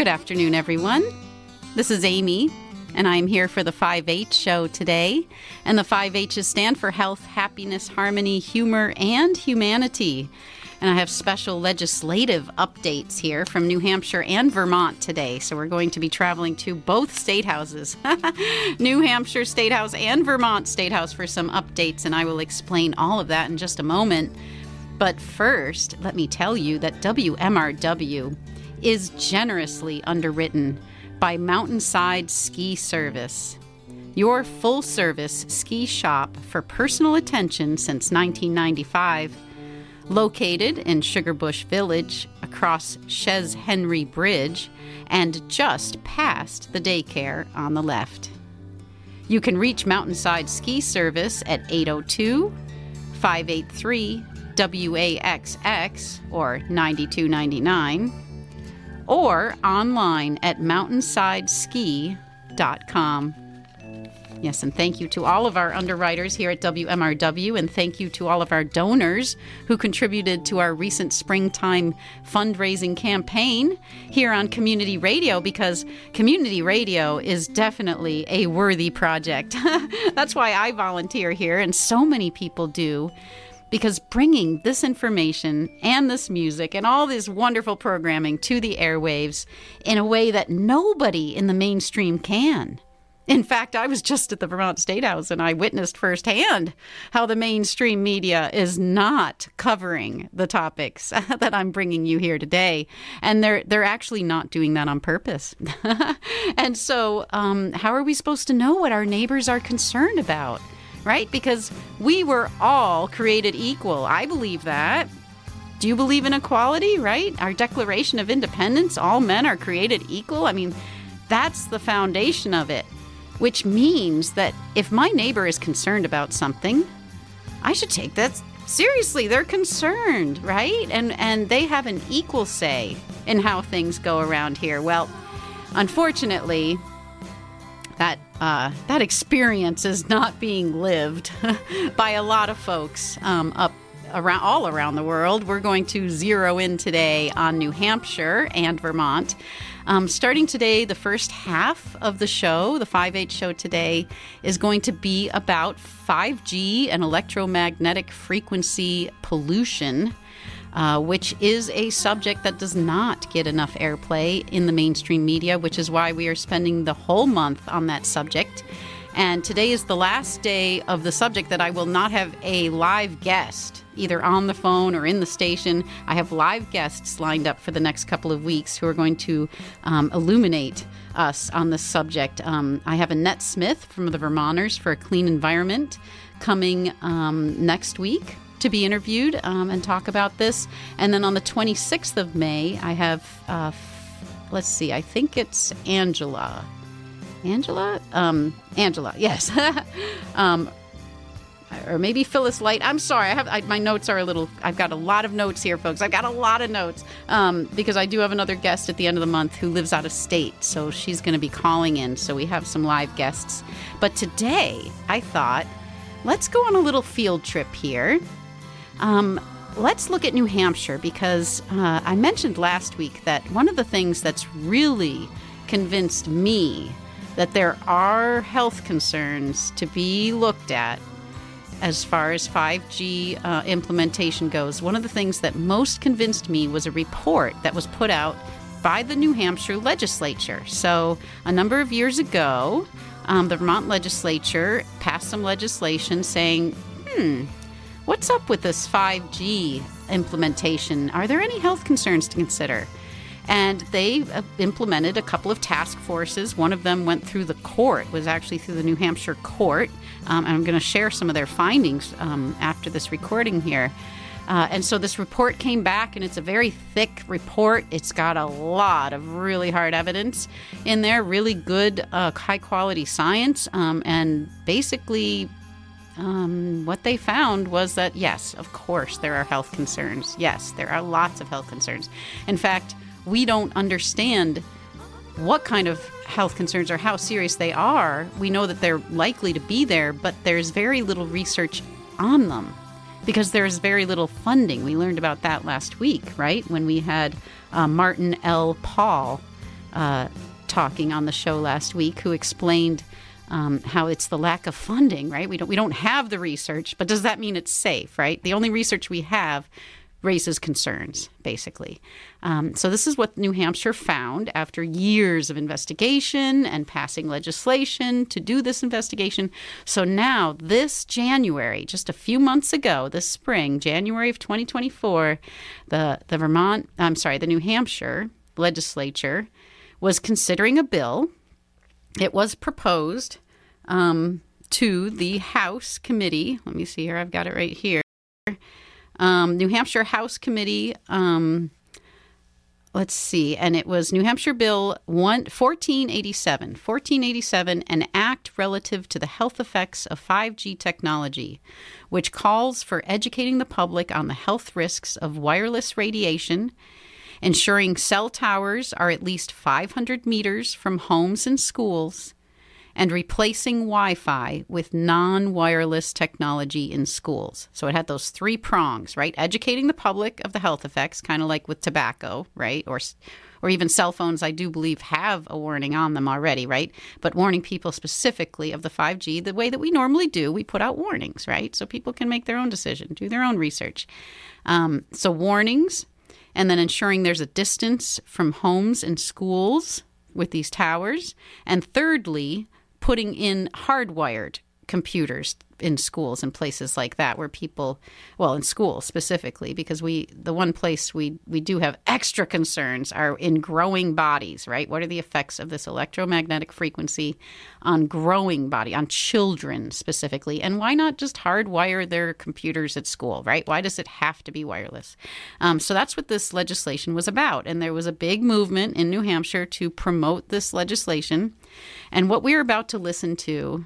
Good afternoon, everyone. This is Amy, and I'm here for the 5H show today. And the 5H's stand for health, happiness, harmony, humor, and humanity. And I have special legislative updates here from New Hampshire and Vermont today. So we're going to be traveling to both state houses, New Hampshire State House and Vermont State House, for some updates. And I will explain all of that in just a moment. But first, let me tell you that WMRW is generously underwritten by Mountainside Ski Service, your full-service ski shop for personal attention since 1995. Located in Sugarbush Village, across Chez Henry Bridge, and just past the daycare on the left. You can reach Mountainside Ski Service at 802-583-WAXX or 9299, or online at mountainsideski.com. Yes, and thank you to all of our underwriters here at WMRW, and thank you to all of our donors who contributed to our recent springtime fundraising campaign here on Community Radio, because Community Radio is definitely a worthy project. That's why I volunteer here, and so many people do, because bringing this information and this music and all this wonderful programming to the airwaves in a way that nobody in the mainstream can. In fact, I was just at the Vermont State House and I witnessed firsthand how the mainstream media is not covering the topics that I'm bringing you here today. And they're actually not doing that on purpose. And so how are we supposed to know what our neighbors are concerned about, right? Because we were all created equal. I believe that. Do you believe in equality, right? Our Declaration of Independence, all men are created equal. I mean, that's the foundation of it. Which means that if my neighbor is concerned about something, I should take that seriously. They're concerned, right? And they have an equal say in how things go around here. Well, unfortunately, that experience is not being lived by a lot of folks all around the world. We're going to zero in today on New Hampshire and Vermont. Starting today, the first half of the show, the 5H show today, is going to be about 5G and electromagnetic frequency pollution, which is a subject that does not get enough airplay in the mainstream media, which is why we are spending the whole month on that subject. And today is the last day of the subject that I will not have a live guest, either on the phone or in the station. I have live guests lined up for the next couple of weeks who are going to illuminate us on this subject. I have Annette Smith from the Vermonters for a Clean Environment coming next week to be interviewed and talk about this. And then on the 26th of May, I have, I think it's Angela, yes. Or maybe Phyllis Light. I'm sorry. My notes are I've got a lot of notes here, folks. I've got a lot of notes because I do have another guest at the end of the month who lives out of state. So she's going to be calling in. So we have some live guests. But today I thought, let's go on a little field trip here. Let's look at New Hampshire, because I mentioned last week that one of the things that's really convinced me that there are health concerns to be looked at as far as 5G implementation goes. One of the things that most convinced me was a report that was put out by the New Hampshire legislature. So a number of years ago, the Vermont legislature passed some legislation saying, what's up with this 5G implementation? Are there any health concerns to consider? And they implemented a couple of task forces. One of them went through the court, was actually through the New Hampshire court. And I'm going to share some of their findings after this recording here. And so this report came back, and it's a very thick report. It's got a lot of really hard evidence in there, really good, high-quality science. And basically, what they found was that, yes, of course, there are health concerns. Yes, there are lots of health concerns. In fact, we don't understand what kind of health concerns or how serious they are. We know that they're likely to be there, but there's very little research on them because there's very little funding. We learned about that last week, right? When we had Martin L. Paul talking on the show last week, who explained how it's the lack of funding, right? We don't have the research, but does that mean it's safe, right? The only research we have raises concerns, basically. So this is what New Hampshire found after years of investigation and passing legislation to do this investigation. So now this January, just a few months ago, this spring, January of 2024, the New Hampshire legislature was considering a bill. It was proposed to the House Committee. Let me see here. I've got it right here. New Hampshire House Committee, let's see, and it was New Hampshire Bill 1487, an act relative to the health effects of 5G technology, which calls for educating the public on the health risks of wireless radiation, ensuring cell towers are at least 500 meters from homes and schools, and replacing Wi-Fi with non-wireless technology in schools. So it had those three prongs, right? Educating the public of the health effects, kind of like with tobacco, right? Or even cell phones, I do believe, have a warning on them already, right? But warning people specifically of the 5G the way that we normally do. We put out warnings, right? So people can make their own decision, do their own research. So warnings, and then ensuring there's a distance from homes and schools with these towers. And thirdly, putting in hardwired computers in schools and places like that where people, well, in schools specifically, because the one place we do have extra concerns are in growing bodies, right? What are the effects of this electromagnetic frequency on growing body, on children specifically? And why not just hardwire their computers at school, right? Why does it have to be wireless? So that's what this legislation was about. And there was a big movement in New Hampshire to promote this legislation. And what we're about to listen to,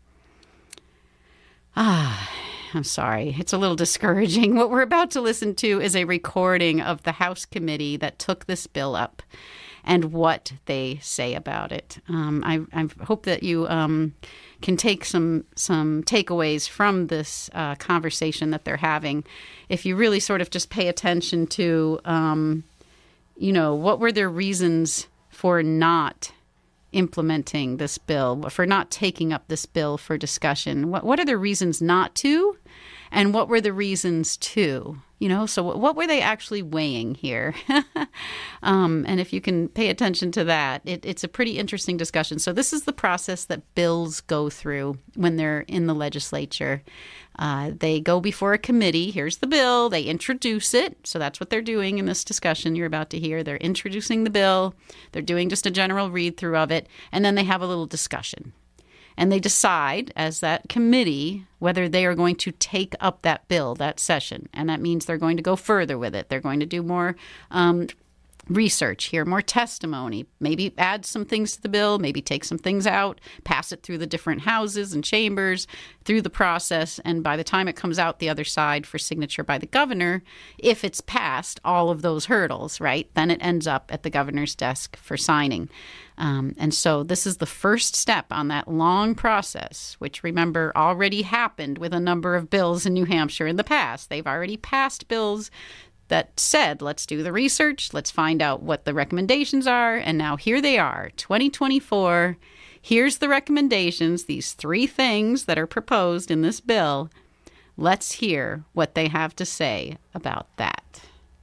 I'm sorry, it's a little discouraging. What we're about to listen to is a recording of the House committee that took this bill up and what they say about it. I hope that you can take some takeaways from this conversation that they're having. If you really sort of just pay attention to, what were their reasons for not implementing this bill, for not taking up this bill for discussion? What are the reasons not to, and what were the reasons to? So what were they actually weighing here? And if you can pay attention to that, it's a pretty interesting discussion. So this is the process that bills go through when they're in the legislature. They go before a committee. Here's the bill. They introduce it. So that's what they're doing in this discussion you're about to hear. They're introducing the bill. They're doing just a general read through of it. And then they have a little discussion. And they decide, as that committee, whether they are going to take up that bill, that session. And that means they're going to go further with it. They're going to do more research, hear more testimony, maybe add some things to the bill, maybe take some things out, pass it through the different houses and chambers, through the process. And by the time it comes out the other side for signature by the governor, if it's passed all of those hurdles, right, then it ends up at the governor's desk for signing. And so this is the first step on that long process, which, remember, already happened with a number of bills in New Hampshire in the past. They've already passed bills that said, let's do the research, let's find out what the recommendations are. And now here they are, 2024. Here's the recommendations, these three things that are proposed in this bill. Let's hear what they have to say about that.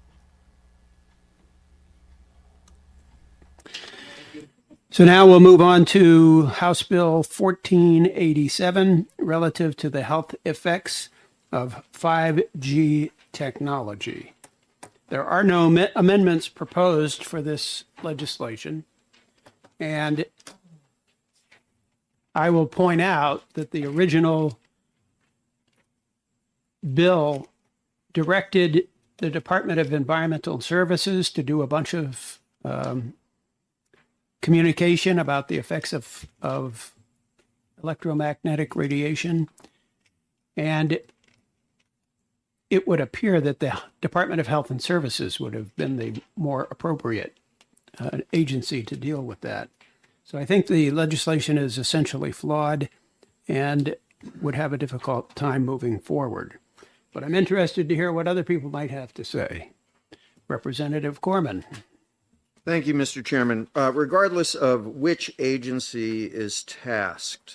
So now we'll move on to House Bill 1487, relative to the health effects of 5G technology. There are no amendments proposed for this legislation, and I will point out that the original bill directed the Department of Environmental Services to do a bunch of communication about the effects of electromagnetic radiation. And it would appear that the Department of Health and Services would have been the more appropriate agency to deal with that. So I think the legislation is essentially flawed and would have a difficult time moving forward. But I'm interested to hear what other people might have to say. Representative Corman. Thank you, Mr. Chairman. Regardless of which agency is tasked,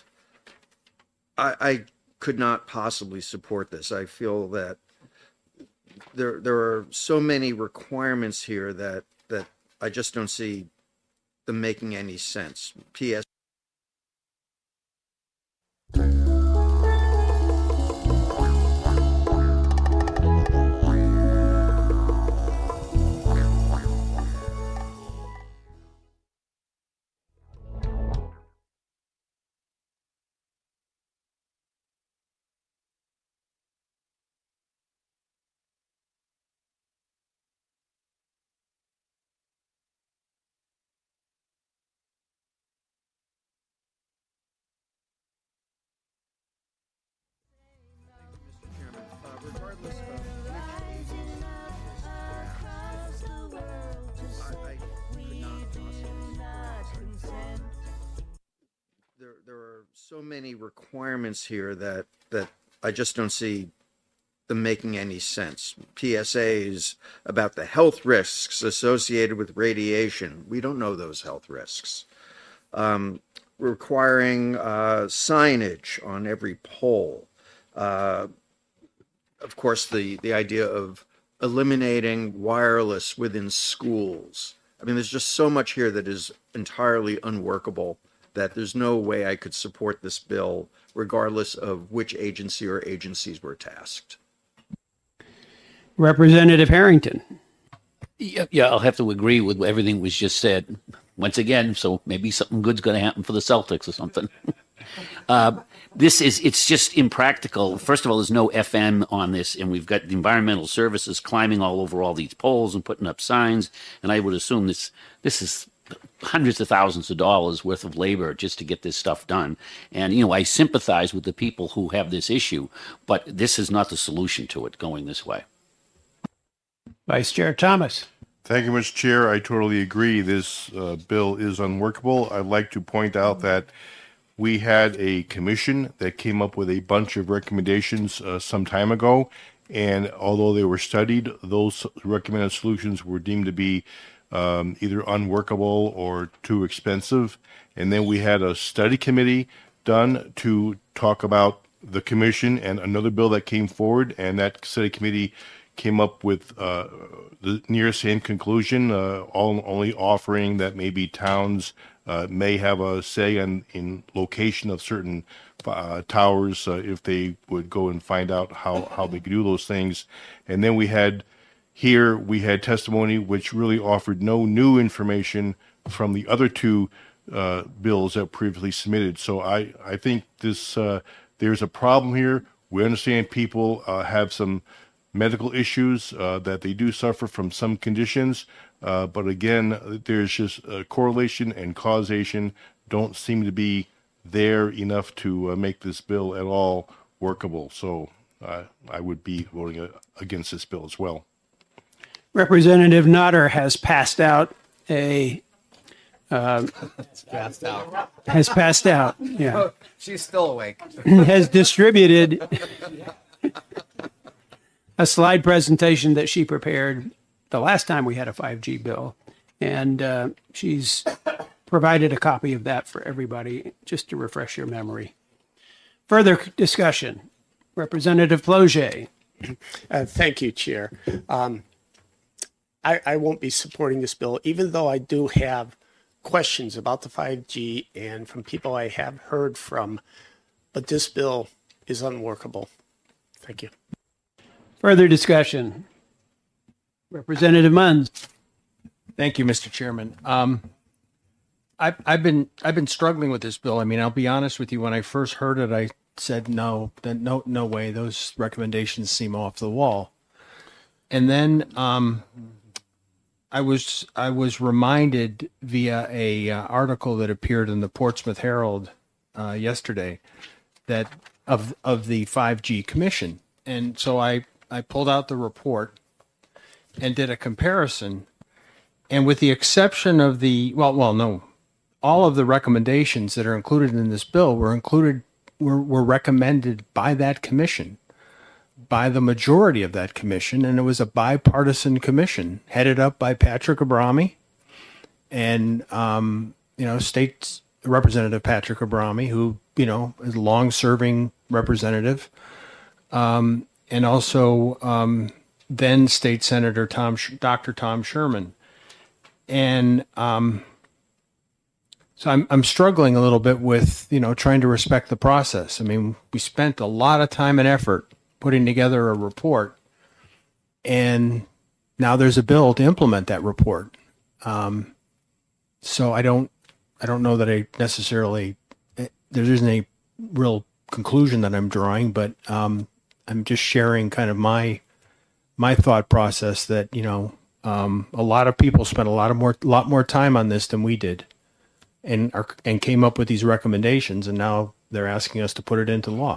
I could not possibly support this. I feel that there are so many requirements here that I just don't see them making any sense. P.S. Regardless of which agency is tasked, I could not possibly support this. There are so many requirements here that I just don't see them making any sense. PSAs about the health risks associated with radiation. We don't know those health risks. Requiring signage on every pole. Of course, the idea of eliminating wireless within schools. I mean, there's just so much here that is entirely unworkable that there's no way I could support this bill, regardless of which agency or agencies were tasked. Representative Harrington. Yeah, I'll have to agree with everything was just said. Once again, so maybe something good's going to happen for the Celtics or something. It's just impractical. First of all, there's no FM on this, and we've got the environmental services climbing all over all these poles and putting up signs, and I would assume this is hundreds of thousands of dollars worth of labor just to get this stuff done. And, I sympathize with the people who have this issue, but this is not the solution to it going this way. Vice Chair Thomas. Thank you, Mr. Chair. I totally agree. This bill is unworkable. I'd like to point out that we had a commission that came up with a bunch of recommendations some time ago, and although they were studied, those recommended solutions were deemed to be either unworkable or too expensive. And then we had a study committee done to talk about the commission and another bill that came forward, and that study committee came up with the near same conclusion, only offering that maybe towns may have a say in location of certain towers if they would go and find out how they could do those things. And then we had testimony which really offered no new information from the other two bills that previously submitted. So I think there's a problem here. We understand people have some medical issues, that they do suffer from some conditions. But again, there's just correlation and causation don't seem to be there enough to make this bill at all workable. So I would be voting against this bill as well. Representative Notter has passed out has passed out. Yeah. Oh, she's still awake. Has distributed a slide presentation that she prepared the last time we had a 5G bill. And she's provided a copy of that for everybody, just to refresh your memory. Further discussion. Representative Ploget. Thank you, Chair. I won't be supporting this bill, even though I do have questions about the 5G and from people I have heard from, but this bill is unworkable. Thank you. Further discussion. Representative Munns. Thank you, Mr. Chairman. I've been struggling with this bill. I mean, I'll be honest with you. When I first heard it, I said no way. Those recommendations seem off the wall. And then I was reminded via a article that appeared in the Portsmouth Herald yesterday that of the 5G Commission, and so I pulled out the report and did a comparison, and with the exception of all of the recommendations that are included in this bill were recommended by that commission, by the majority of that commission, and it was a bipartisan commission headed up by Patrick Abrami, and State Representative Patrick Abrami, who is a long-serving representative, and also then State Senator Dr. Tom Sherman, and so I'm struggling a little bit with trying to respect the process. I mean, we spent a lot of time and effort putting together a report, and now there's a bill to implement that report. So I don't know that I necessarily there isn't a real conclusion that I'm drawing, but I'm just sharing kind of my thought process that a lot of people spent a lot more time on this than we did, and came up with these recommendations, and now they're asking us to put it into law.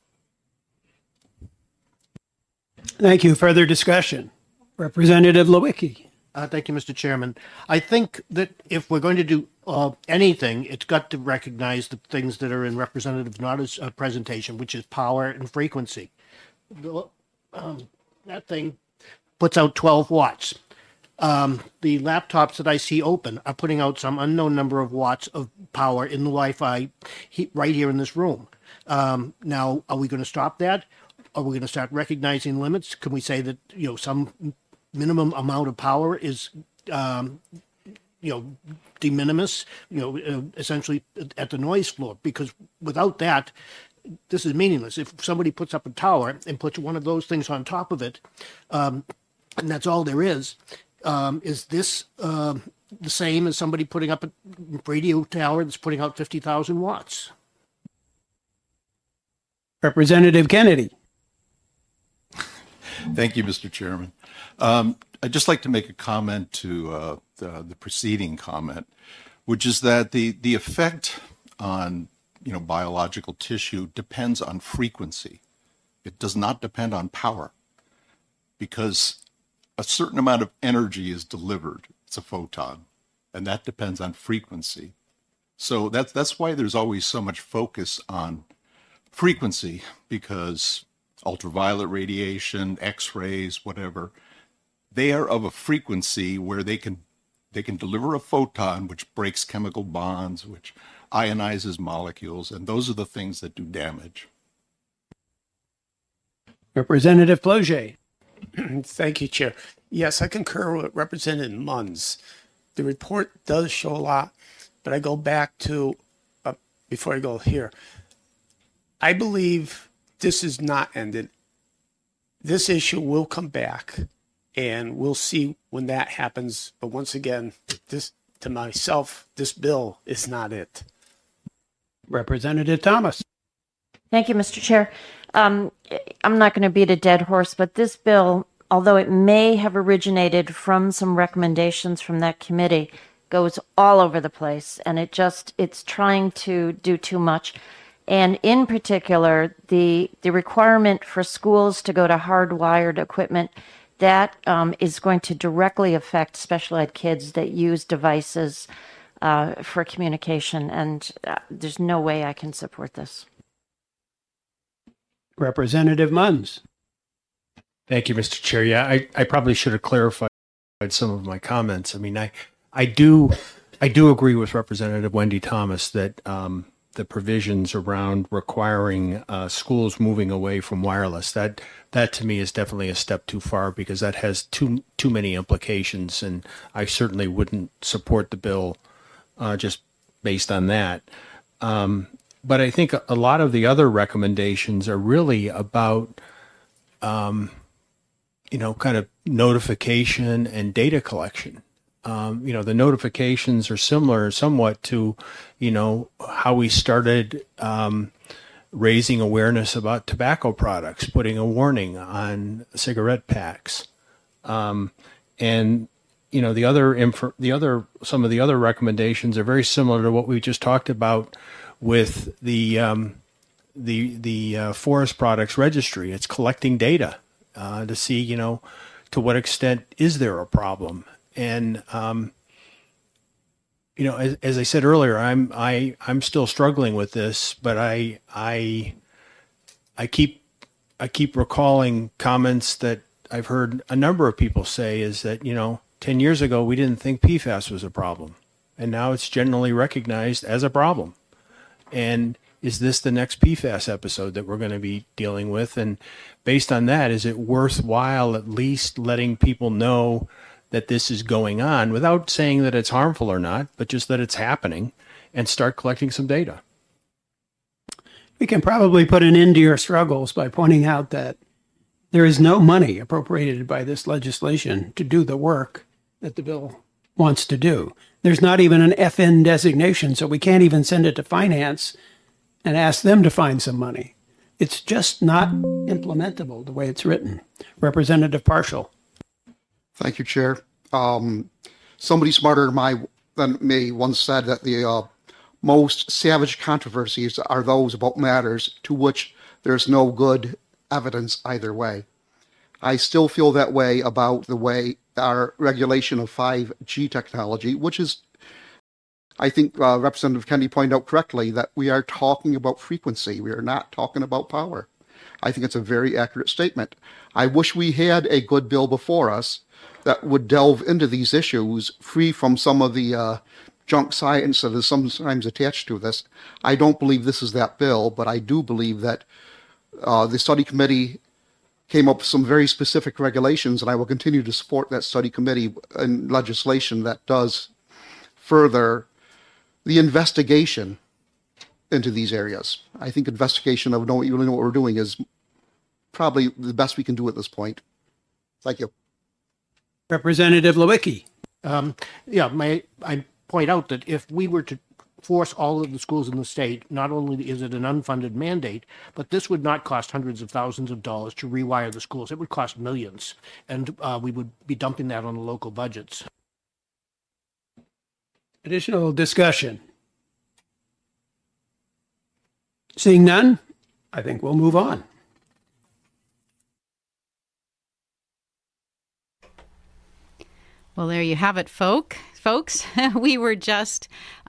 Thank you. Further discussion. Representative Lewicki. Thank you, Mr. Chairman. I think that if we're going to do anything, it's got to recognize the things that are in Representative Nada's presentation, which is power and frequency. That thing puts out 12 watts. The laptops that I see open are putting out some unknown number of watts of power in the Wi-Fi right here in this room. Now, are we going to stop that? Are we going to start recognizing limits? Can we say that some minimum amount of power is de minimis, essentially at the noise floor? Because without that, this is meaningless. If somebody puts up a tower and puts one of those things on top of it, and that's all there is this the same as somebody putting up a radio tower that's putting out 50,000 watts? Representative Kennedy. Thank you, Mr. Chairman. I'd just like to make a comment to the preceding comment, which is that the effect on biological tissue depends on frequency. It does not depend on power, because a certain amount of energy is delivered. It's a photon, and that depends on frequency. So that's why there's always so much focus on frequency, because ultraviolet radiation, X-rays, whatever, they are of a frequency where they can deliver a photon which breaks chemical bonds, which ionizes molecules, and those are the things that do damage. Representative Floget. Thank you, Chair. Yes, I concur with Representative Munns. The report does show a lot, but I go back to, before I go here, I believe this is not ended. This issue will come back, and we'll see when that happens. But once again, this bill is not it. Representative Thomas. Thank you, Mr. Chair. I'm not going to beat a dead horse, but this bill, although it may have originated from some recommendations from that committee, goes all over the place, and it's trying to do too much. And in particular, the requirement for schools to go to hardwired equipment, that is going to directly affect special ed kids that use devices for communication. And there's no way I can support this. Representative Munns. Thank you, Mr. Chair. Yeah, I probably should have clarified some of my comments. I mean, I do agree with Representative Wendy Thomas that the provisions around requiring schools moving away from wireless, that to me is definitely a step too far, because that has too many implications, and I certainly wouldn't support the bill just based on that. But I think a lot of the other recommendations are really about kind of notification and data collection. The notifications are similar somewhat to, how we started raising awareness about tobacco products, putting a warning on cigarette packs. And, some of the other recommendations are very similar to what we just talked about with the forest products registry. It's collecting data to see, to what extent is there a problem. And as I said earlier, I'm still struggling with this, but I keep recalling comments that I've heard a number of people say, is that 10 years ago we didn't think PFAS was a problem, and now it's generally recognized as a problem. And is this the next PFAS episode that we're going to be dealing with? And based on that, is it worthwhile at least letting people know that this is going on without saying that it's harmful or not, but just that it's happening, and start collecting some data? We can probably put an end to your struggles by pointing out that there is no money appropriated by this legislation to do the work that the bill wants to do. There's not even an FN designation, so we can't even send it to finance and ask them to find some money. It's just not implementable the way it's written. Representative Partial. Thank you, Chair. Somebody smarter than me once said that the most savage controversies are those about matters to which there's no good evidence either way. I still feel that way about the way our regulation of 5G technology, which is, I think Representative Kennedy pointed out correctly, that we are talking about frequency. We are not talking about power. I think it's a very accurate statement. I wish we had a good bill before us that would delve into these issues, free from some of the junk science that is sometimes attached to this. I don't believe this is that bill, but I do believe that the study committee came up with some very specific regulations, and I will continue to support that study committee in legislation that does further the investigation into these areas. I think investigation of really know what we're doing is probably the best we can do at this point. Thank you. Representative Lewicki. I point out that if we were to force all of the schools in the state, not only is it an unfunded mandate, but this would not cost hundreds of thousands of dollars to rewire the schools. It would cost millions, and we would be dumping that on the local budgets. Additional discussion? Seeing none, I think we'll move on. Well, there you have it, folks. We were just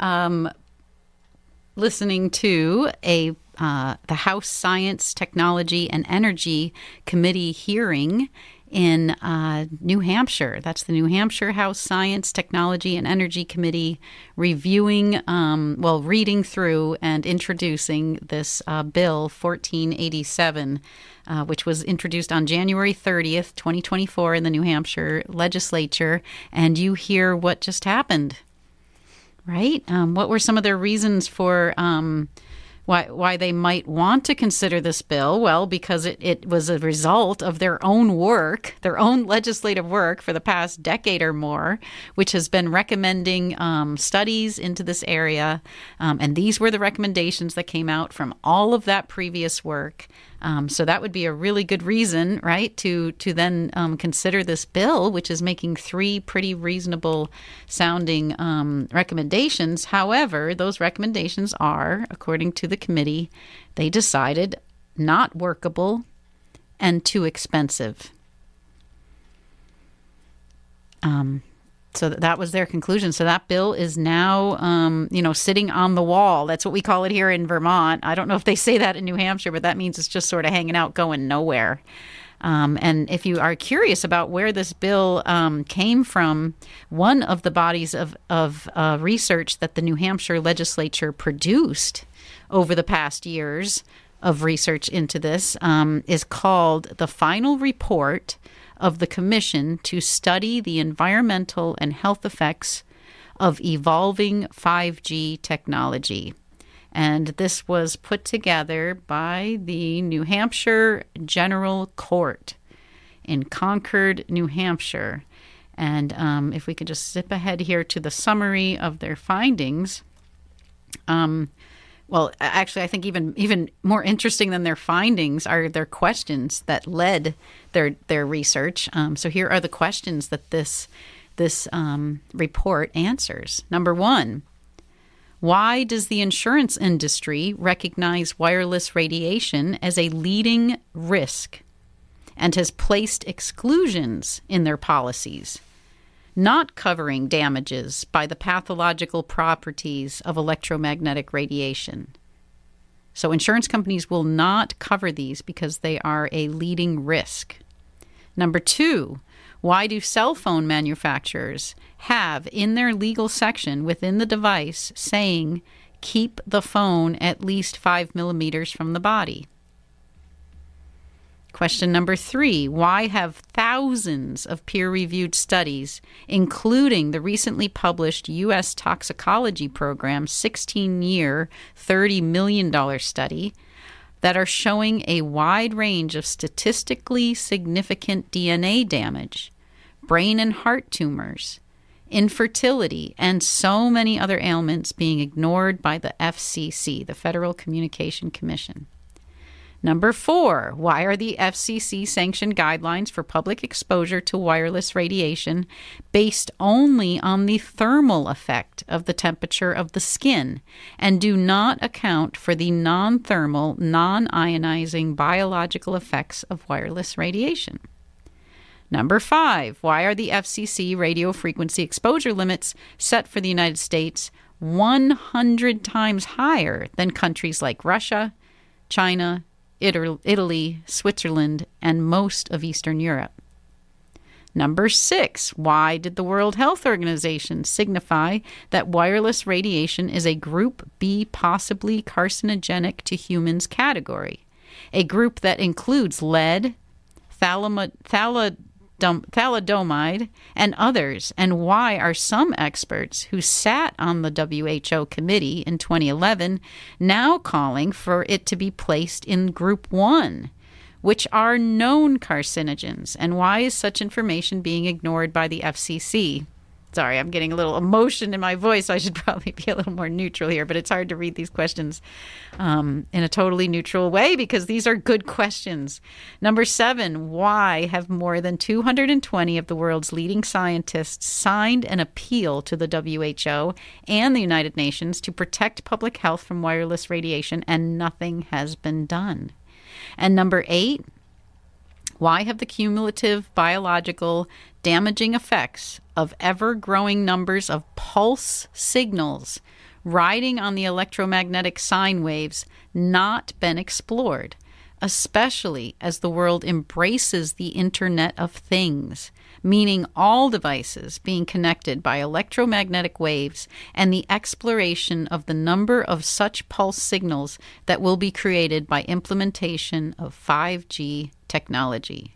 listening to the House Science, Technology, and Energy Committee hearing in New Hampshire. That's the New Hampshire House Science, Technology, and Energy Committee reviewing, reading through and introducing this Bill 1487, which was introduced on January 30th, 2024 in the New Hampshire legislature. And you hear what just happened, right? What were some of their reasons for why they might want to consider this bill? Well, because it was a result of their own work, their own legislative work for the past decade or more, which has been recommending studies into this area. And these were the recommendations that came out from all of that previous work. So that would be a really good reason, right, to then consider this bill, which is making 3 pretty reasonable sounding recommendations. However, those recommendations are, according to the committee, they decided not workable and too expensive. So that was their conclusion. So that bill is now, sitting on the wall. That's what we call it here in Vermont. I don't know if they say that in New Hampshire, but that means it's just sort of hanging out, going nowhere. And if you are curious about where this bill came from, one of the bodies of research that the New Hampshire legislature produced over the past years of research into this is called the Final Report of the Commission to Study the Environmental and Health Effects of Evolving 5G Technology. And this was put together by the New Hampshire General Court in Concord, New Hampshire. And if we could just zip ahead here to the summary of their findings. Well, actually, I think even more interesting than their findings are their questions that led their research. So here are the questions that this report answers. Number 1, why does the insurance industry recognize wireless radiation as a leading risk and has placed exclusions in their policies, not covering damages by the pathological properties of electromagnetic radiation? So insurance companies will not cover these because they are a leading risk. Number 2, Why do cell phone manufacturers have in their legal section within the device saying, keep the phone at least 5 millimeters from the body? Question number 3, why have thousands of peer-reviewed studies, including the recently published U.S. Toxicology Program 16-year, $30 million study, that are showing a wide range of statistically significant DNA damage, brain and heart tumors, infertility, and so many other ailments being ignored by the FCC, the Federal Communication Commission? Number 4, why are the FCC sanctioned guidelines for public exposure to wireless radiation based only on the thermal effect of the temperature of the skin and do not account for the non-thermal, non-ionizing biological effects of wireless radiation? Number 5, why are the FCC radio frequency exposure limits set for the United States 100 times higher than countries like Russia, China, Italy, Switzerland, and most of Eastern Europe? Number 6, why did the World Health Organization signify that wireless radiation is a Group B possibly carcinogenic to humans category, a group that includes lead, thalidomide, and others? And why are some experts who sat on the WHO committee in 2011 now calling for it to be placed in Group 1, which are known carcinogens? And why is such information being ignored by the FCC? Sorry, I'm getting a little emotion in my voice. So I should probably be a little more neutral here, but it's hard to read these questions in a totally neutral way because these are good questions. Number 7, why have more than 220 of the world's leading scientists signed an appeal to the WHO and the United Nations to protect public health from wireless radiation, and nothing has been done? And number 8, why have the cumulative biological damaging effects of ever-growing numbers of pulse signals riding on the electromagnetic sine waves not been explored, especially as the world embraces the Internet of Things, meaning all devices being connected by electromagnetic waves, and the exploration of the number of such pulse signals that will be created by implementation of 5G technology?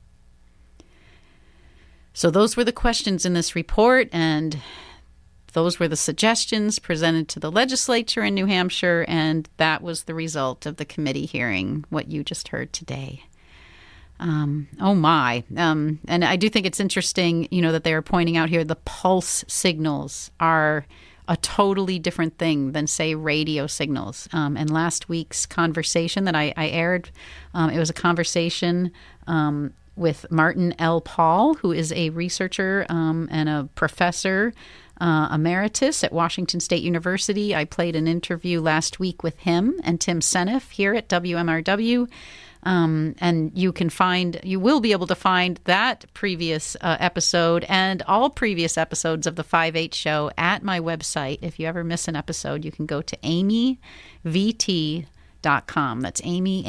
So those were the questions in this report, and those were the suggestions presented to the legislature in New Hampshire, and that was the result of the committee hearing, what you just heard today. And I do think it's interesting, that they are pointing out here the pulse signals are a totally different thing than, say, radio signals. And last week's conversation that I aired, it was a conversation with Martin L. Paul, who is a researcher and a professor emeritus at Washington State University. I played an interview last week with him and Tim Seneff here at WMRW. And you will be able to find that previous episode and all previous episodes of the 5-8 show at my website. If you ever miss an episode, you can go to amyvt.com. That's Amy,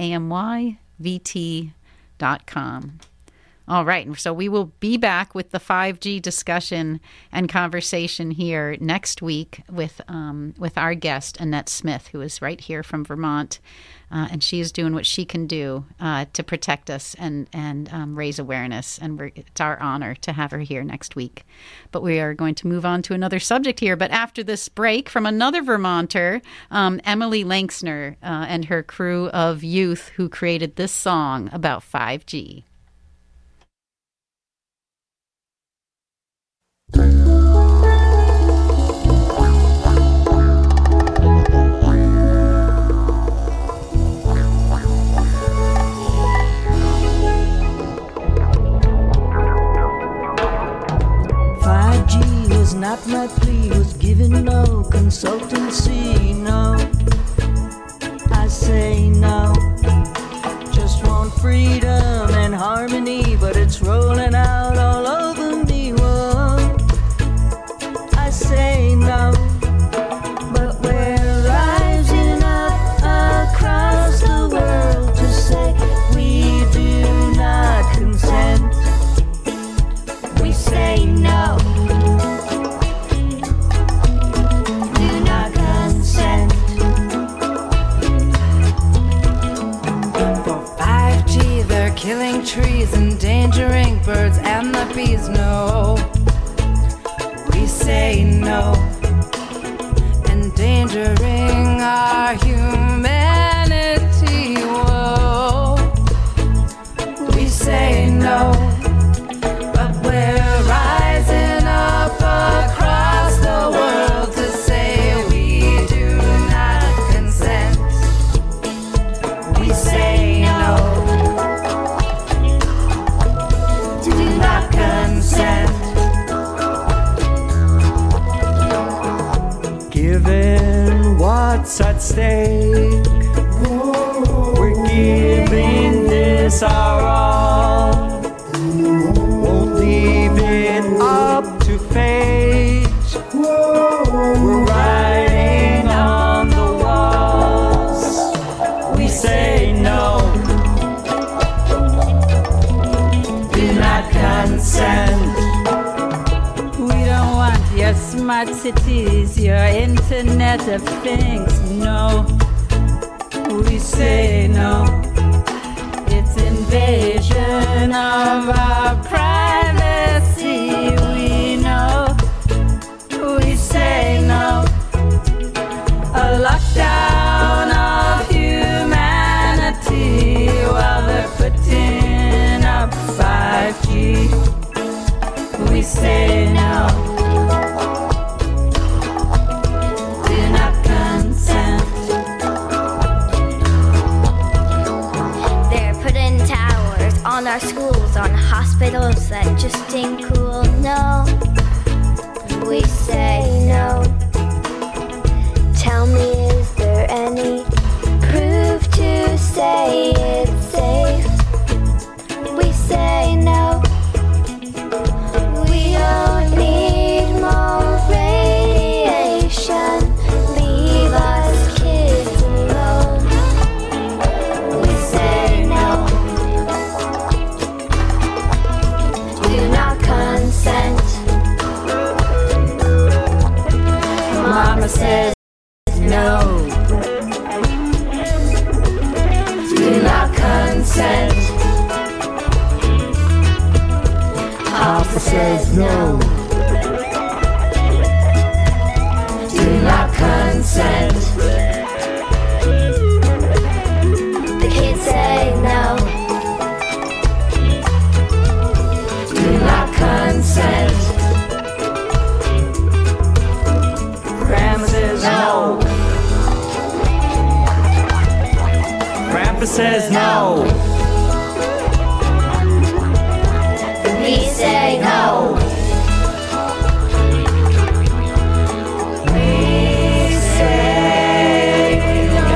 AMYVT.com. All right, so we will be back with the 5G discussion and conversation here next week with our guest, Annette Smith, who is right here from Vermont, and she is doing what she can do to protect us and raise awareness, and it's our honor to have her here next week. But we are going to move on to another subject here, but after this break from another Vermonter, Emily Langsner and her crew of youth who created this song about 5G. 5G was not my plea, was given no consultancy, no. I say no. Just want freedom and harmony, but it's rolling out all over me. Whoa. I say no. But we're rising up across the world to say we do not consent. killing trees, endangering birds and the bees. No, we say no, endangering our humanity. Whoa, we say no, but we're rising up across the world to say we do not consent. We say no, do not consent. Given what's at stake, we're giving this our all. Won't leave it up to fate. We're writing on the walls. We say no, do not consent. We don't want your smart cities, your Internet of Things. No, we say no. It's invasion of our privacy. We know. We say no. A lockdown of humanity while they're putting up 5G. We say no. Do not consent. They're putting towers on our schools, on hospitals that just ain't cool. No, we say no. Tell me, is there any proof to say it's safe? We say no. We don't need more radiation. Leave us kids alone. We say no. Do not consent. Mama says no. Do not consent. Papa says no. Do not consent. The kids say no. Do not consent. Grandma says no. Grandpa says no. We say no. We say no.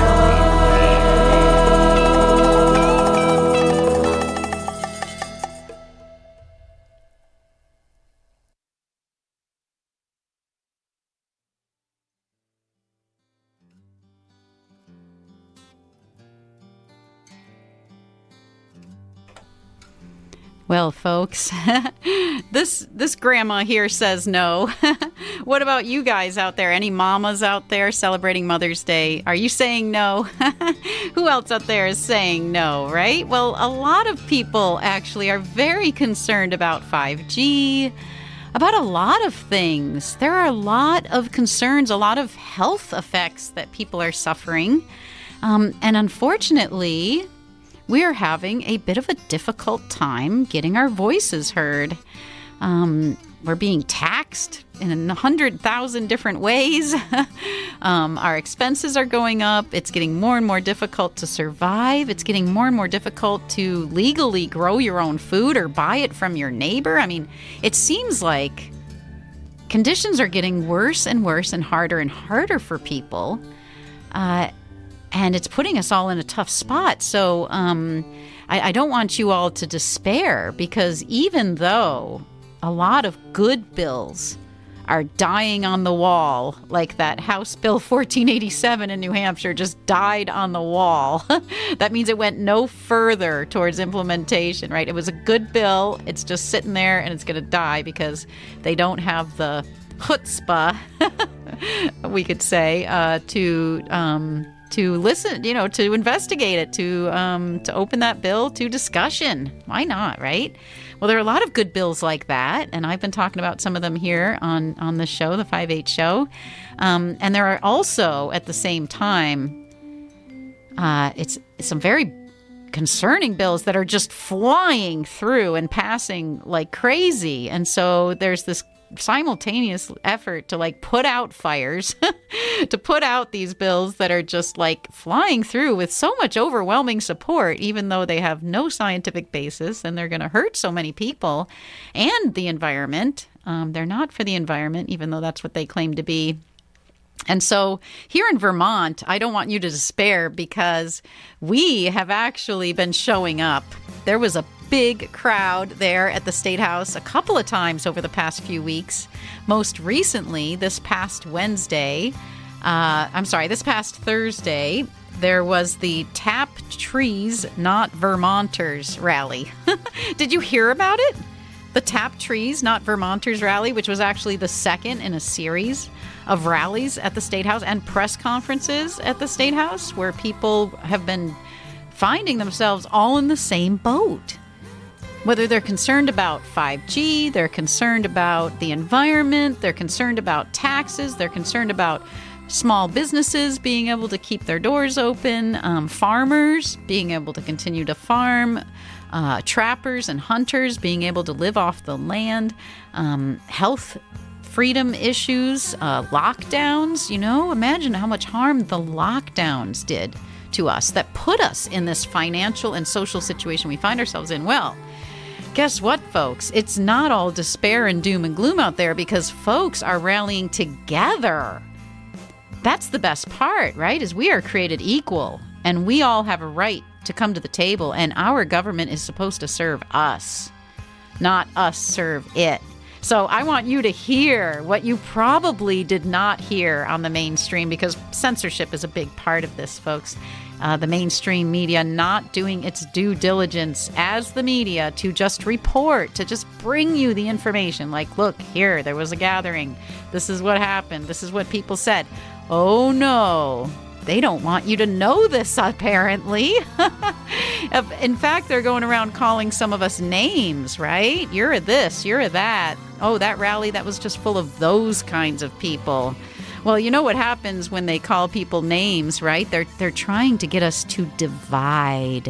Well, folks, this grandma here says no. What about you guys out there? Any mamas out there celebrating Mother's Day? Are you saying no? Who else out there is saying no, right? Well, a lot of people actually are very concerned about 5G, about a lot of things. There are a lot of concerns, a lot of health effects that people are suffering. And unfortunately, we are having a bit of a difficult time getting our voices heard. We're being taxed in 100,000 different ways. Our expenses are going up. It's getting more and more difficult to survive. It's getting more and more difficult to legally grow your own food or buy it from your neighbor. I mean, it seems like conditions are getting worse and worse and harder for people. And it's putting us all in a tough spot. So I don't want you all to despair, because even though a lot of good bills are dying on the wall, like that House Bill 1487 in New Hampshire just died on the wall, that means it went no further towards implementation, right? It was a good bill. It's just sitting there and it's going to die because they don't have the chutzpah, we could say, to to listen, to investigate it, to open that bill to discussion. Why not, right? Well, there are a lot of good bills like that, and I've been talking about some of them here on the show, the 5/8 show. And there are also, at the same time, it's some very concerning bills that are just flying through and passing like crazy. And so there's this simultaneous effort to put out fires, to put out these bills that are just flying through with so much overwhelming support, even though they have no scientific basis and they're going to hurt so many people and the environment. They're not for the environment, even though that's what they claim to be. And so here in Vermont, I don't want you to despair, because we have actually been showing up. There was a big crowd there at the State House a couple of times over the past few weeks. Most recently, this past Thursday, there was the Tap Trees, Not Vermonters rally. Did you hear about it? The Tap Trees, Not Vermonters rally, which was actually the second in a series of rallies at the State House and press conferences at the State House, where people have been finding themselves all in the same boat. Whether they're concerned about 5G, they're concerned about the environment, they're concerned about taxes, they're concerned about small businesses being able to keep their doors open, farmers being able to continue to farm, trappers and hunters being able to live off the land, health freedom issues, lockdowns. Imagine how much harm the lockdowns did to us, that put us in this financial and social situation we find ourselves in. Well, guess what, folks? It's not all despair and doom and gloom out there, because folks are rallying together. That's the best part, right? Is we are created equal, and we all have a right to come to the table, and our government is supposed to serve us, not us serve it. So I want you to hear what you probably did not hear on the mainstream, because censorship is a big part of this, folks. The mainstream media not doing its due diligence as the media to just report, to just bring you the information. Look, here, there was a gathering. This is what happened. This is what people said. Oh, no. They don't want you to know this, apparently. In fact, they're going around calling some of us names, right? You're a this, you're a that. Oh, that rally, that was just full of those kinds of people. Well, you know what happens when they call people names, right? They're trying to get us to divide.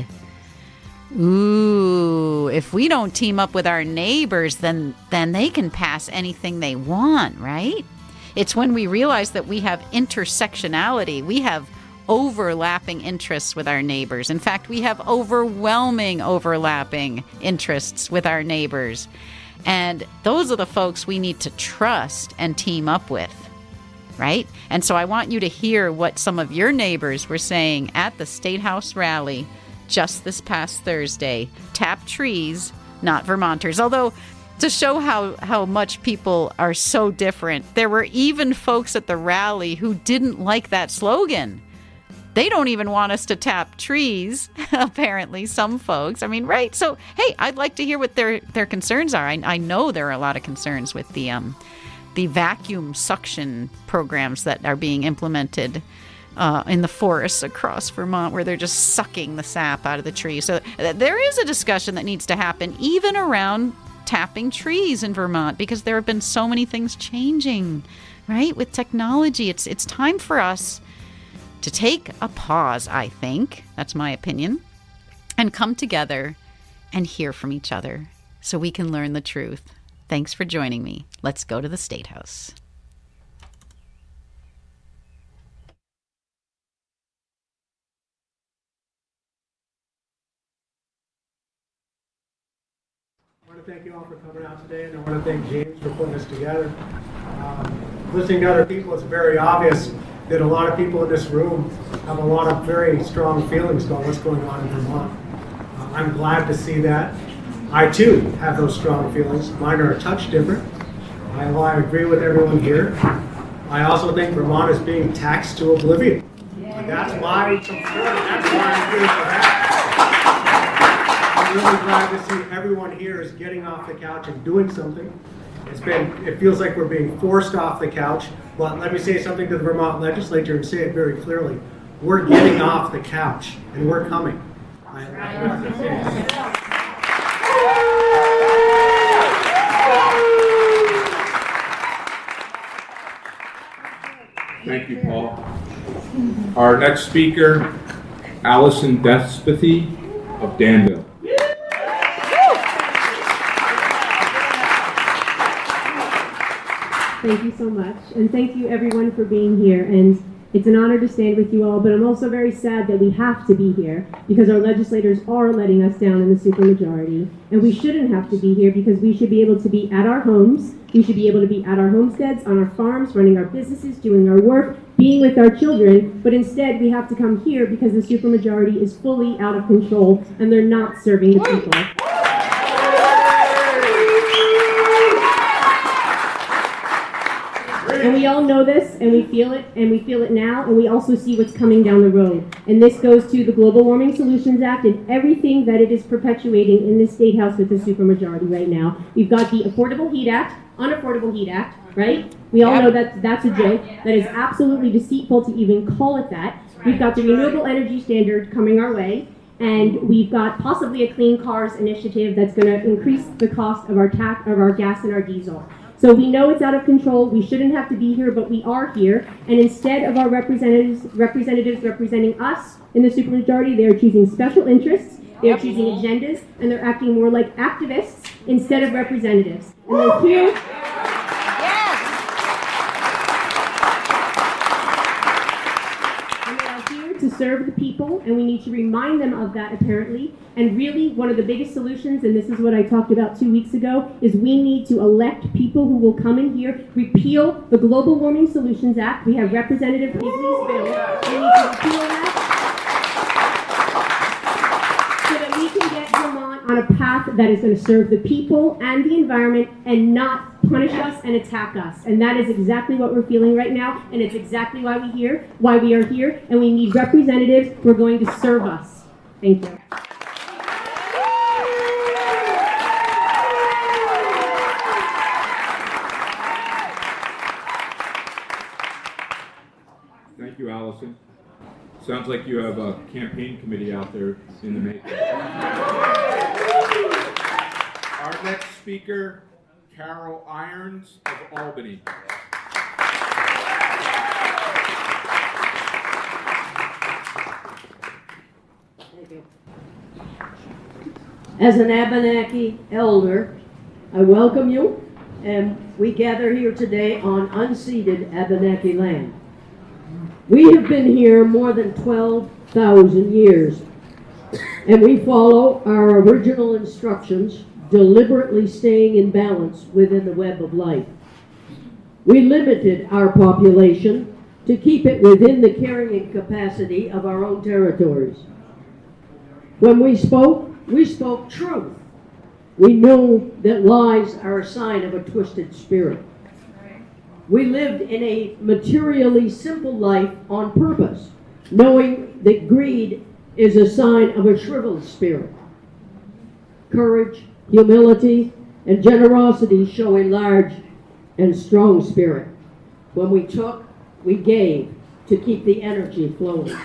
Ooh, if we don't team up with our neighbors, then they can pass anything they want, right? It's when we realize that we have intersectionality. We have overlapping interests with our neighbors. In fact, we have overwhelming overlapping interests with our neighbors. And those are the folks we need to trust and team up with, right? And so I want you to hear what some of your neighbors were saying at the State House rally just this past Thursday. Tap trees, not Vermonters. Although, to show how much people are so different, there were even folks at the rally who didn't like that slogan. They don't even want us to tap trees, apparently, some folks. I mean, right? So, hey, I'd like to hear what their concerns are. I know there are a lot of concerns with the vacuum suction programs that are being implemented in the forests across Vermont, where they're just sucking the sap out of the trees. So there is a discussion that needs to happen, even around tapping trees in Vermont, because there have been so many things changing, right? With technology, it's time for us to take a pause, I think. That's my opinion. And come together and hear from each other so we can learn the truth. Thanks for joining me. Let's go to the State House. I want to thank you all for coming out today, and I want to thank James for putting this together. Listening to other people, it's very obvious that a lot of people in this room have a lot of very strong feelings about what's going on in Vermont. I'm glad to see that. I too have those strong feelings. Mine are a touch different. I agree with everyone here. I also think Vermont is being taxed to oblivion. That's my concern. That's why I'm here for that. I'm really glad to see everyone here is getting off the couch and doing something. It feels like we're being forced off the couch. But let me say something to the Vermont legislature and say it very clearly. we're getting off the couch and we're coming. Thank you, Paul. Our next speaker, Allison Despathy of Danville. Thank you so much, and thank you everyone for being here. And it's an honor to stand with you all, but I'm also very sad that we have to be here because our legislators are letting us down in the supermajority. And we shouldn't have to be here because we should be able to be at our homes. We should be able to be at our homesteads, on our farms, running our businesses, doing our work, being with our children. But instead, we have to come here because the supermajority is fully out of control and they're not serving the people. And we all know this, and we feel it now, and we also see what's coming down the road. And this goes to the Global Warming Solutions Act and everything that it is perpetuating in the State House with the supermajority right now. We've got the Affordable Heat Act, Unaffordable Heat Act, right? We all know that that's a joke. That is absolutely deceitful to even call it that. We've got the Renewable Energy Standard coming our way, and we've got possibly a Clean Cars initiative that's going to increase the cost of our gas and our diesel. So we know it's out of control. We shouldn't have to be here, but we are here. And instead of our representatives representing us in the supermajority, they are choosing special interests, they are choosing agendas, and they're acting more like activists instead of representatives. And they're here. To serve the people, and we need to remind them of that apparently. And really, one of the biggest solutions, and this is what I talked about 2 weeks ago, is we need to elect people who will come in here, repeal the Global Warming Solutions Act. We have Representative Higley's bill. We need to repeal that so that we can get Vermont on a path that is going to serve the people and the environment and not punish us and attack us. And that is exactly what we're feeling right now, and it's exactly why we are here, and we need representatives who are going to serve us. Thank you. Thank you, Allison. Sounds like you have a campaign committee out there in the making. Our next speaker, Carol Irons of Albany. Thank you. As an Abenaki elder, I welcome you, and we gather here today on unceded Abenaki land. We have been here more than 12,000 years, and we follow our original instructions, deliberately staying in balance within the web of life. We limited our population to keep it within the carrying capacity of our own territories. When we spoke truth. We knew that lies are a sign of a twisted spirit. We lived in a materially simple life on purpose, knowing that greed is a sign of a shriveled spirit. Courage, humility, and generosity show a large and strong spirit. When we took, we gave to keep the energy flowing.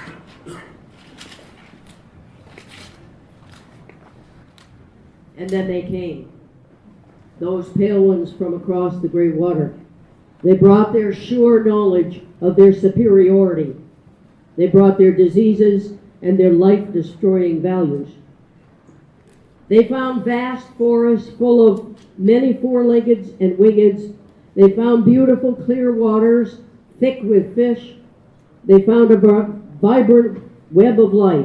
And then they came, those pale ones from across the gray water. They brought their sure knowledge of their superiority. They brought their diseases and their life-destroying values. They found vast forests full of many four-leggeds and wingeds. They found beautiful clear waters, thick with fish. They found a vibrant web of life.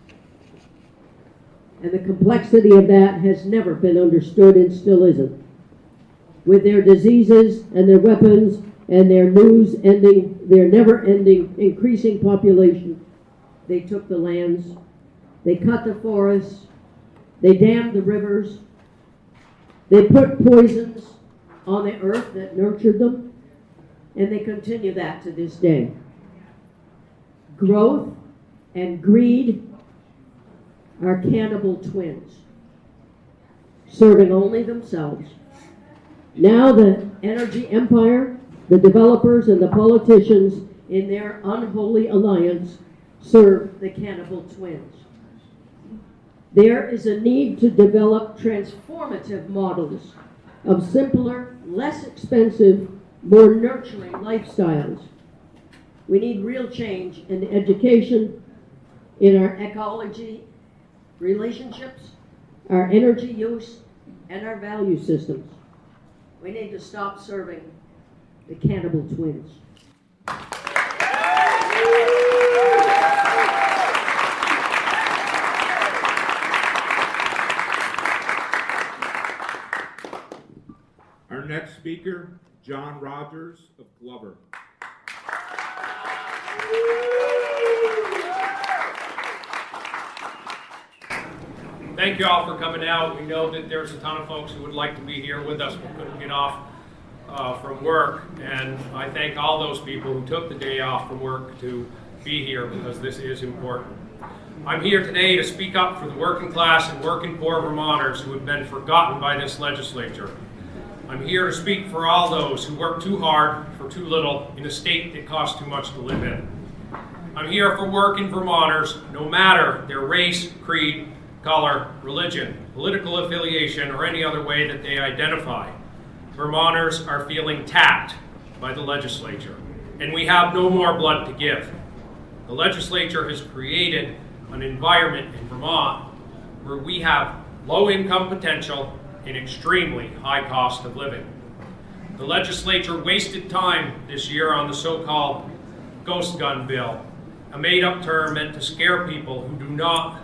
And the complexity of that has never been understood and still isn't. With their diseases and their weapons and their never-ending increasing population, they took the lands, they cut the forests, they dammed the rivers, they put poisons on the earth that nurtured them, and they continue that to this day. Growth and greed are cannibal twins, serving only themselves. Now the energy empire, the developers, and the politicians in their unholy alliance serve the Cannibal Twins. There is a need to develop transformative models of simpler, less expensive, more nurturing lifestyles. We need real change in education, in our ecology, relationships, our energy use, and our value systems. We need to stop serving the Cannibal Twins. Our next speaker, John Rogers of Glover. Thank you all for coming out. We know that there's a ton of folks who would like to be here with us but couldn't get off from work. And I thank all those people who took the day off from work to be here because this is important. I'm here today to speak up for the working class and working poor Vermonters who have been forgotten by this legislature. I'm here to speak for all those who work too hard for too little in a state that costs too much to live in. I'm here for working Vermonters, no matter their race, creed, color, religion, political affiliation, or any other way that they identify. Vermonters are feeling tapped by the legislature, and we have no more blood to give. The legislature has created an environment in Vermont where we have low income potential and extremely high cost of living. The legislature wasted time this year on the so-called ghost gun bill, a made-up term meant to scare people who do not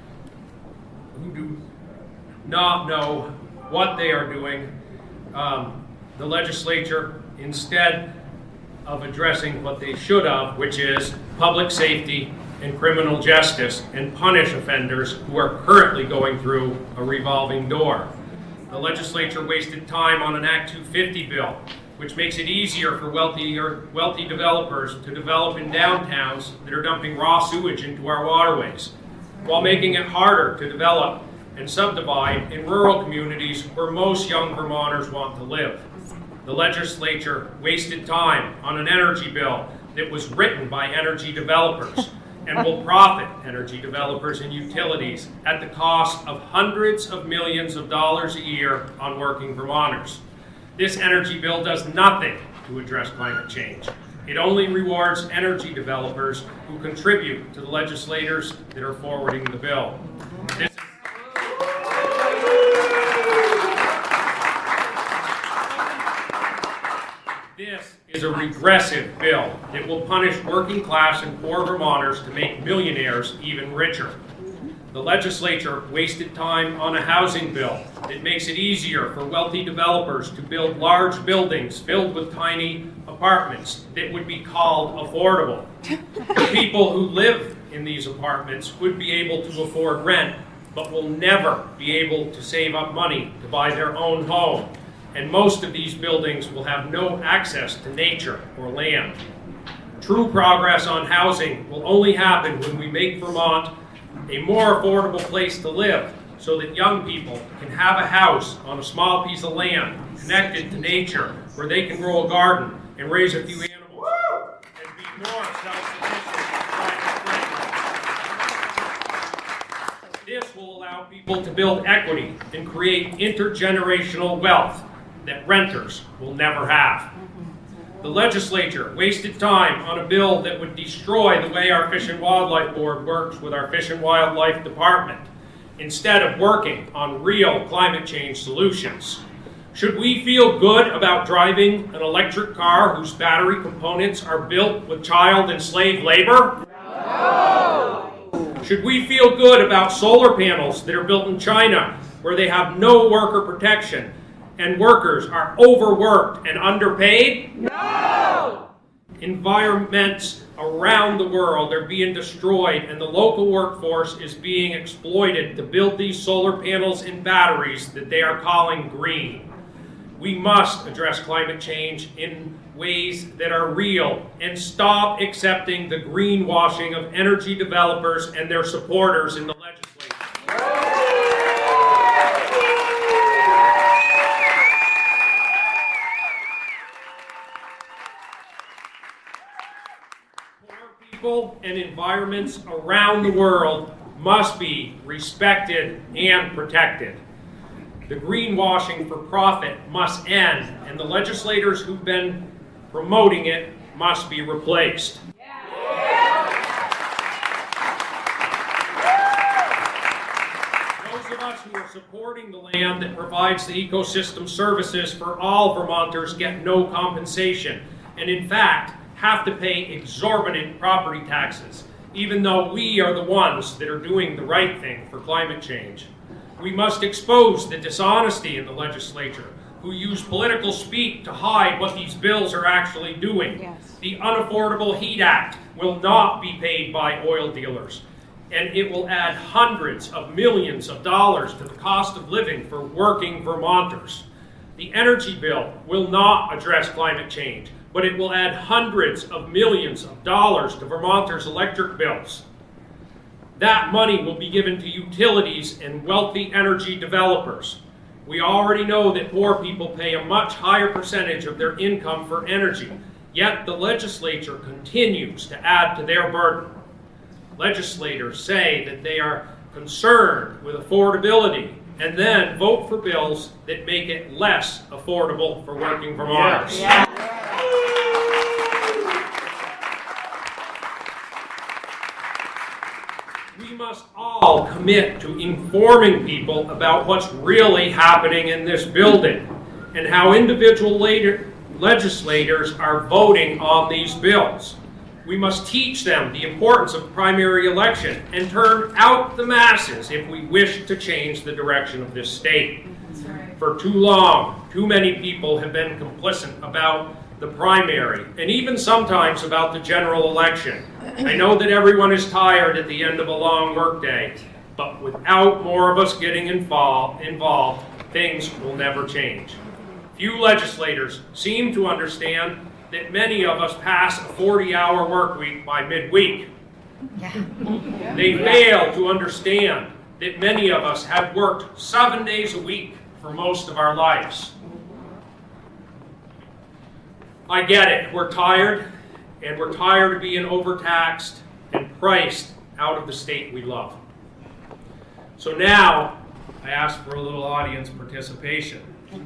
know what they are doing. The legislature, instead of addressing what they should have, which is public safety and criminal justice, and punish offenders who are currently going through a revolving door. The legislature wasted time on an Act 250 bill, which makes it easier for wealthy developers to develop in downtowns that are dumping raw sewage into our waterways, while making it harder to develop and subdivide in rural communities where most young Vermonters want to live. The legislature wasted time on an energy bill that was written by energy developers and will profit energy developers and utilities at the cost of hundreds of millions of dollars a year on working Vermonters. This energy bill does nothing to address climate change. It only rewards energy developers who contribute to the legislators that are forwarding the bill. This is a regressive bill that will punish working class and poor Vermonters to make millionaires even richer. The legislature wasted time on a housing bill that makes it easier for wealthy developers to build large buildings filled with tiny apartments that would be called affordable. The people who live in these apartments would be able to afford rent, but will never be able to save up money to buy their own home. And most of these buildings will have no access to nature or land. True progress on housing will only happen when we make Vermont a more affordable place to live so that young people can have a house on a small piece of land connected to nature where they can grow a garden and raise a few animals and be more self-sufficient. This will allow people to build equity and create intergenerational wealth that renters will never have. The legislature wasted time on a bill that would destroy the way our Fish and Wildlife Board works with our Fish and Wildlife Department, instead of working on real climate change solutions. Should we feel good about driving an electric car whose battery components are built with child and slave labor? No! Should we feel good about solar panels that are built in China where they have no worker protection and workers are overworked and underpaid? No! Environments around the world are being destroyed and the local workforce is being exploited to build these solar panels and batteries that they are calling green. We must address climate change in ways that are real and stop accepting the greenwashing of energy developers and their supporters in the legislature. Poor people and environments around the world must be respected and protected. The greenwashing for profit must end, and the legislators who've been promoting it must be replaced. Those of us who are supporting the land that provides the ecosystem services for all Vermonters get no compensation, and in fact have to pay exorbitant property taxes, even though we are the ones that are doing the right thing for climate change. We must expose the dishonesty in the legislature, who use political speak to hide what these bills are actually doing. Yes. The Unaffordable Heat Act will not be paid by oil dealers, and it will add hundreds of millions of dollars to the cost of living for working Vermonters. The energy bill will not address climate change, but it will add hundreds of millions of dollars to Vermonters' electric bills. That money will be given to utilities and wealthy energy developers. We already know that poor people pay a much higher percentage of their income for energy, yet the legislature continues to add to their burden. Legislators say that they are concerned with affordability and then vote for bills that make it less affordable for working Vermonters. Yeah. We must all commit to informing people about what's really happening in this building and how individual legislators are voting on these bills. We must teach them the importance of primary election and turn out the masses if we wish to change the direction of this state. That's right. For too long, too many people have been complicit about the primary, and even sometimes about the general election. I know that everyone is tired at the end of a long workday, but without more of us getting involved, things will never change. Few legislators seem to understand that many of us pass a 40-hour work week by midweek. They fail to understand that many of us have worked 7 days a week for most of our lives. I get it. We're tired, and we're tired of being overtaxed and priced out of the state we love. So now, I ask for a little audience participation.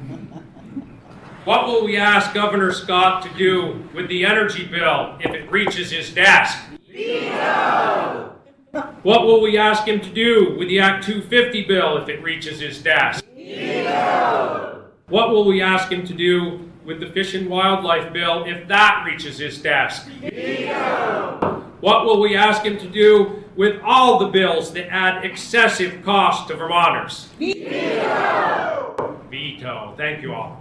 What will we ask Governor Scott to do with the energy bill if it reaches his desk? Veto! What will we ask him to do with the Act 250 bill if it reaches his desk? Veto! What will we ask him to do with the Fish and Wildlife bill if that reaches his desk? Veto! What will we ask him to do with all the bills that add excessive cost to Vermonters? Veto! Veto. Thank you all.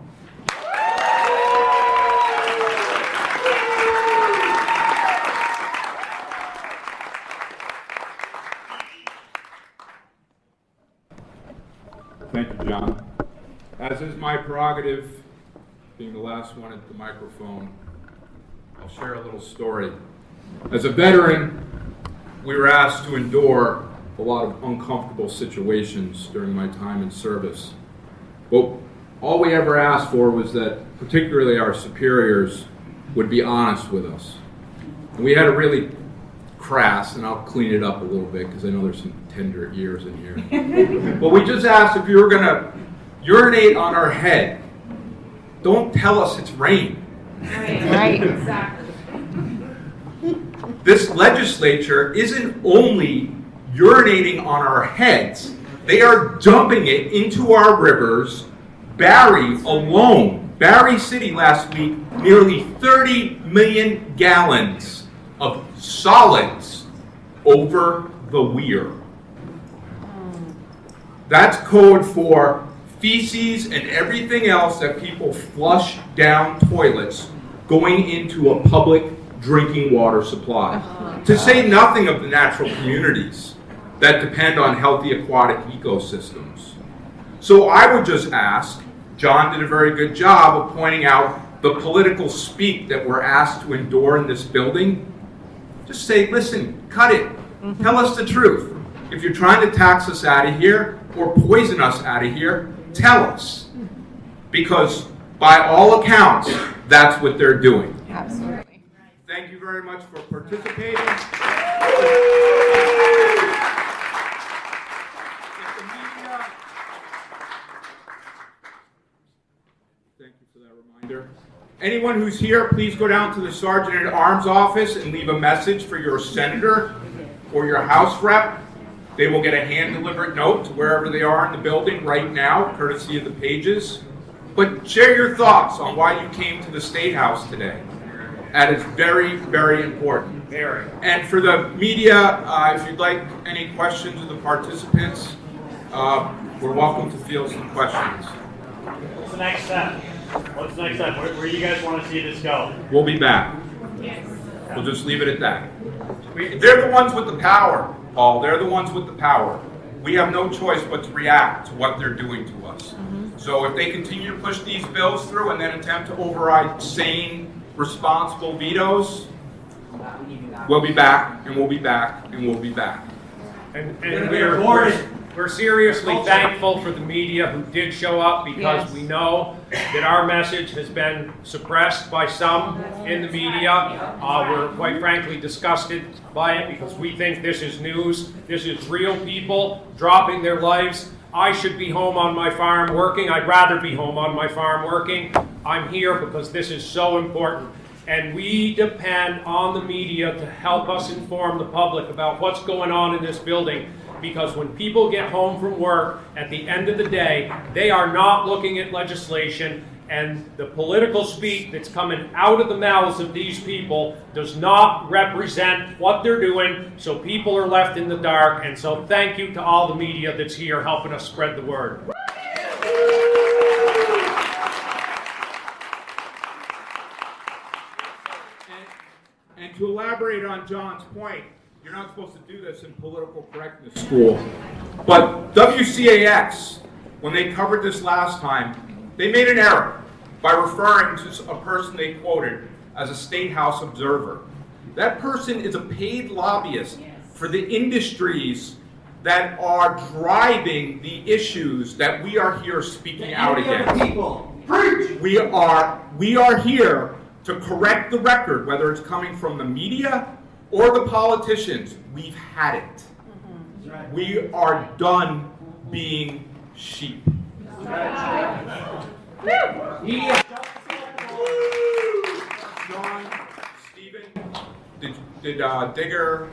Thank you, John. As is my prerogative, being the last one at the microphone, I'll share a little story. As a veteran, we were asked to endure a lot of uncomfortable situations during my time in service. But all we ever asked for was that particularly our superiors would be honest with us. And we had a really crass, and I'll clean it up a little bit because I know there's some tender ears in here. But we just asked if you were going to urinate on our head, don't tell us it's rain. Right, exactly. This legislature isn't only urinating on our heads, they are dumping it into our rivers. Barry alone, Barry City last week, nearly 30 million gallons of solids over the weir. That's code for feces and everything else that people flush down toilets going into a public drinking water supply. To say nothing of the natural communities that depend on healthy aquatic ecosystems. So I would just ask, John did a very good job of pointing out the political speak that we're asked to endure in this building. Just say, listen, cut it. Tell us the truth. If you're trying to tax us out of here or poison us out of here, tell us. Because by all accounts, that's what they're doing. Absolutely. Thank you very much for participating. Thank you for that reminder. Anyone who's here, please go down to the Sergeant at Arms office and leave a message for your senator or your House rep. They will get a hand-delivered note to wherever they are in the building right now, courtesy of the pages. But share your thoughts on why you came to the State House today. That is very, very important. Very. And for the media, if you'd like any questions of the participants, we're welcome to field some questions. What's the next step? What's the next step? Where do you guys want to see this go? We'll be back. We'll just leave it at that. They're the ones with the power, Paul. They're the ones with the power. We have no choice but to react to what they're doing to us. So if they continue to push these bills through and then attempt to override sane, responsible vetoes, we'll be back, and we'll be back, and we'll be back. And we're seriously thankful for the media who did show up, because we know that our message has been suppressed by some in the media. We're quite frankly disgusted by it, because we think this is news. This is real people dropping their lives. I should be home on my farm working. I'd rather be home on my farm working. I'm here because this is so important. And we depend on the media to help us inform the public about what's going on in this building. Because when people get home from work at the end of the day, they are not looking at legislation, and the political speak that's coming out of the mouths of these people does not represent what they're doing, so people are left in the dark. And so thank you to all the media that's here helping us spread the word. And to elaborate on John's point, you're not supposed to do this in political correctness school. But WCAX, when they covered this last time, they made an error by referring to a person they quoted as a State House observer. That person is a paid lobbyist for the industries that are driving the issues that we are here speaking out against. We are here to correct the record, whether it's coming from the media or the politicians. We've had it. We are done being sheep. John, Stephen, did Digger,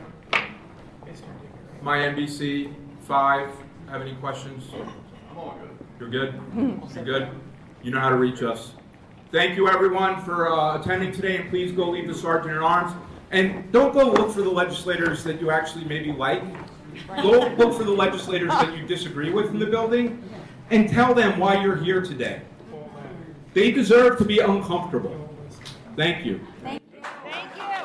my NBC 5, have any questions? I'm all good. You're good? You're good? You know how to reach us. Thank you, everyone, for attending today, and please go leave the Sergeant at Arms. And don't go look for the legislators that you actually maybe like. Go look for the legislators that you disagree with in the building, and tell them why you're here today. They deserve to be uncomfortable. Thank you. Thank you. Thank you.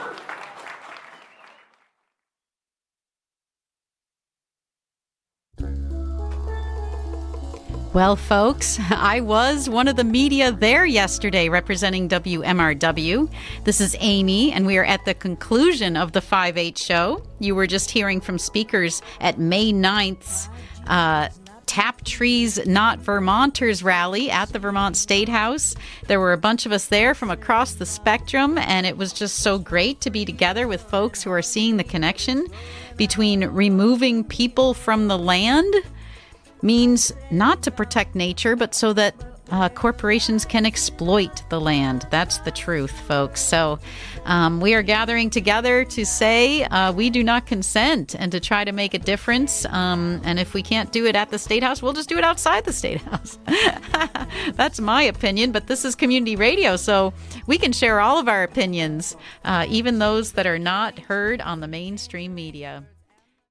Well, folks, I was one of the media there yesterday representing WMRW. This is Amy, and we are at the conclusion of the 5-8 show. You were just hearing from speakers at May 9th's Tap Trees Not Vermonters rally at the Vermont State House. There were a bunch of us there from across the spectrum, and it was just so great to be together with folks who are seeing the connection between removing people from the land means not to protect nature, but so that corporations can exploit the land. That's the truth, folks. So we are gathering together to say we do not consent and to try to make a difference. And if we can't do it at the State House, we'll just do it outside the State House. That's my opinion, but this is community radio, so we can share all of our opinions, even those that are not heard on the mainstream media.